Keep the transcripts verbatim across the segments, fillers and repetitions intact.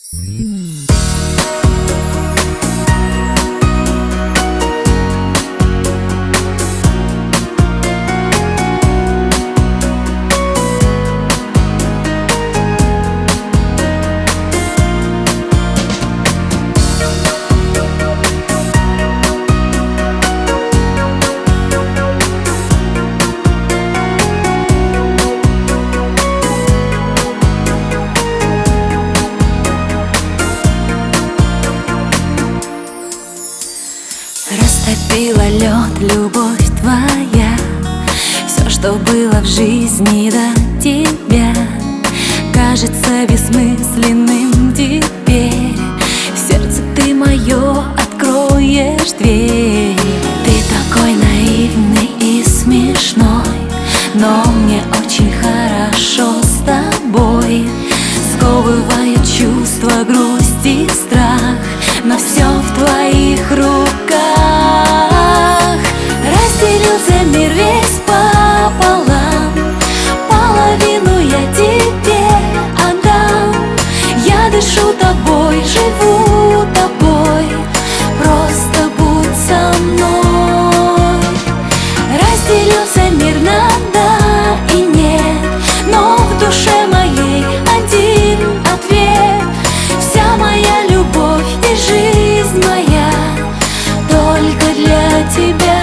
Растопила лед любовь твоя, все, что было в жизни до тебя, кажется бессмысленным теперь. В сердце ты мое откроешь дверь. Ты такой наивный и смешной, но мне очень хорошо с тобой. Сковывают чувства, грусть и страх, но все в твоих руках. Разделился мир весь пополам, половину я тебе отдам. Я дышу тобой, живу тобой, просто будь со мной. Разделился мир на да и нет, но в душе моей один ответ. Вся моя любовь и жизнь моя только для тебя.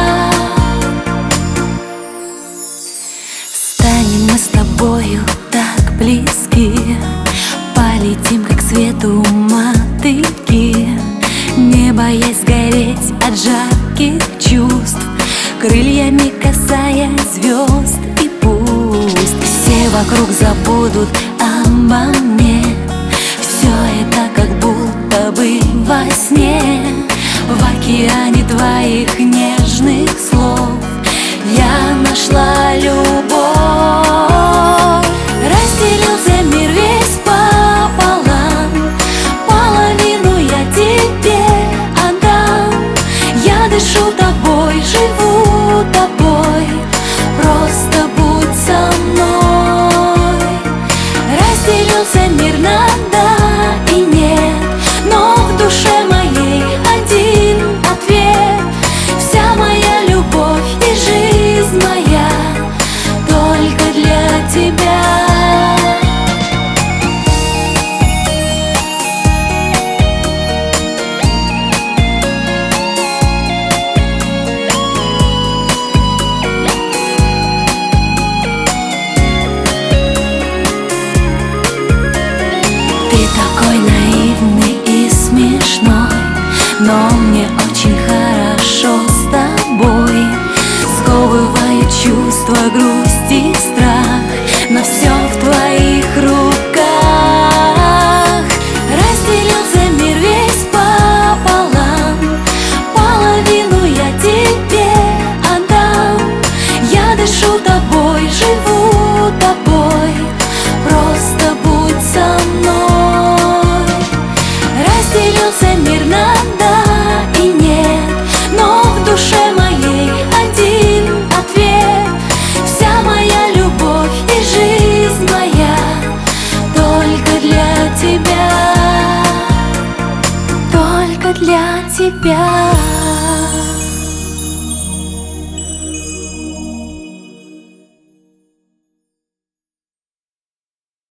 Станем мы с тобою так близки, полетим как свету мотыльки, не боясь гореть от жарких чувств, крыльями касаясь звезд. И пусть все вокруг забудут обо мне, все это как будто бы во сне. В океане твоих нежных слов я нашла любовь. Разделился мир весь пополам, половину я тебе отдам. Я дышу тобой, живу тобой, просто будь со мной. Разделился мир на да и нет, но в душе моей один ответ. Вся моя любовь и жизнь моя только для тебя. Ты такой наивный и смешной, но мне очень хорошо с тобой. Сковывают чувства, грусть и страх,